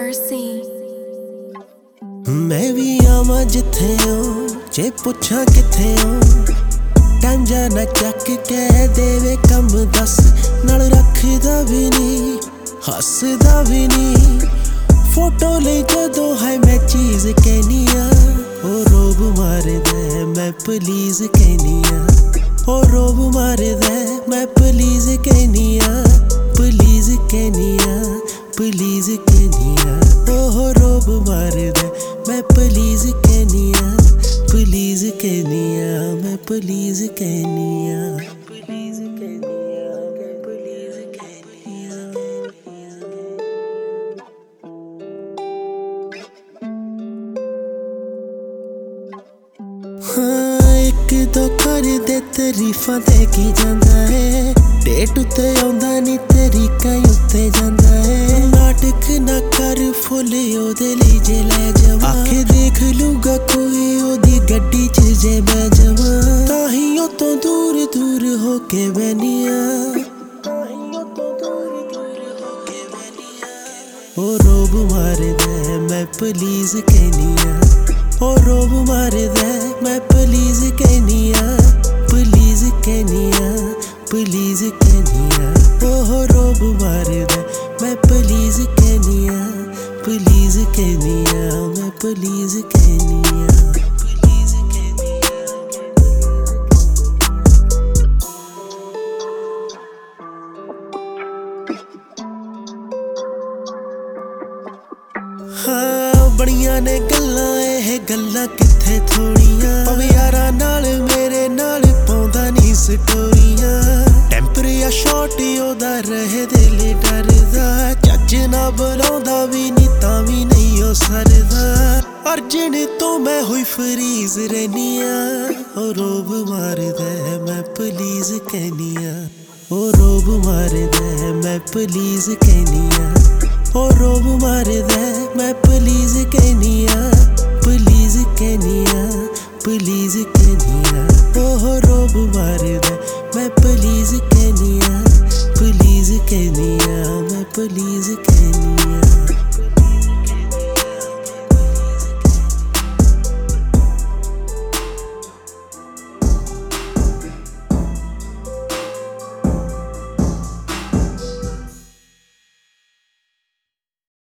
Mercy मैं भी आवां जिथे हो जे पुछां किथे हो टाइम जाना चक कह देवे कम दस नाल रखदा भी नहीं हसदा भी नहीं फोटो ले जदों है मैं चीज कहनिया ओ रोब मार दे मैं प्लीज कहनिया ओ रोब मार दे मैं प्लीज कहनिया प्लीज कहनिया प्लीज कहनिया ओ रोब मार दे मैं प्लीज कहनिया प्लीज कहनिया मैं प्लीज कहनिया प्लीज कहनिया मैं प्लीज कहनिया हाँ एक दो कर दे तारीफां दे की जांदा है डेट उत्ते आउंदा नी तरीका उत्ते जांदा है नाटक ना कर फुल ओदे लई जे लै जावां आखे देख लूगा कोई ओदी गड्डी च जे मैं जावां ताही ओ तो दूर दूर होके बैनिया ओ रोब मार दे मैं प्लीज कहनिया ओ रोब मार दे मैं प्लीज कहनिया प्लीज कहनिया प्लीज कहनिया ओ रोब मार दे मैं प्लीज कहनिया प्लीज कहनिया मैं प्लीज कहनिया प्लीज कहनिया हाँ बड़ियां ने गल्लां ਇਹ ਗੱਲਾਂ ਕਿੱਥੇ ਥੋੜੀਆਂ ਪਵੇ ਯਾਰਾਂ ਨਾਲ ਮੇਰੇ ਨਾਲ ਪਾਉਂਦਾ ਨਹੀਂ ਸਟੋਰੀਆਂ ਟੈਂਪਰ ਜਾਂ ਸ਼ਾਟ ਉਹਦਾ ਰਹੇ ਦਿਲ ਡਰਦਾ ਚੱਜ ਨਾ ਬੁਲਾਉਂਦਾ ਵੀ ਨਹੀਂ ਤਾਂ ਵੀ ਨਹੀਂ ਉਹ ਸਰਦਾ ਅਰਜਨ ਤੋਂ ਮੈਂ ਹੋਈ ਫਰੀਜ਼ ਰਹਿਨੀਆਂ ਉਹ ਰੋਬ ਮਾਰਦਾ ਮੈਂ ਪਲੀਜ਼ ਕਹਿਨੀਆਂ ਉਹ ਰੋਬ ਮਾਰਦਾ ਮੈਂ ਪਲੀਜ਼ ਕਹਿਨੀਆਂ ਉਹ